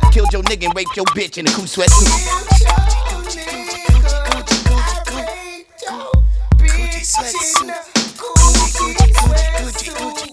killed your nigga and raped your bitch in a cool sweatsuit. Gucci sweatsuit. Gucci.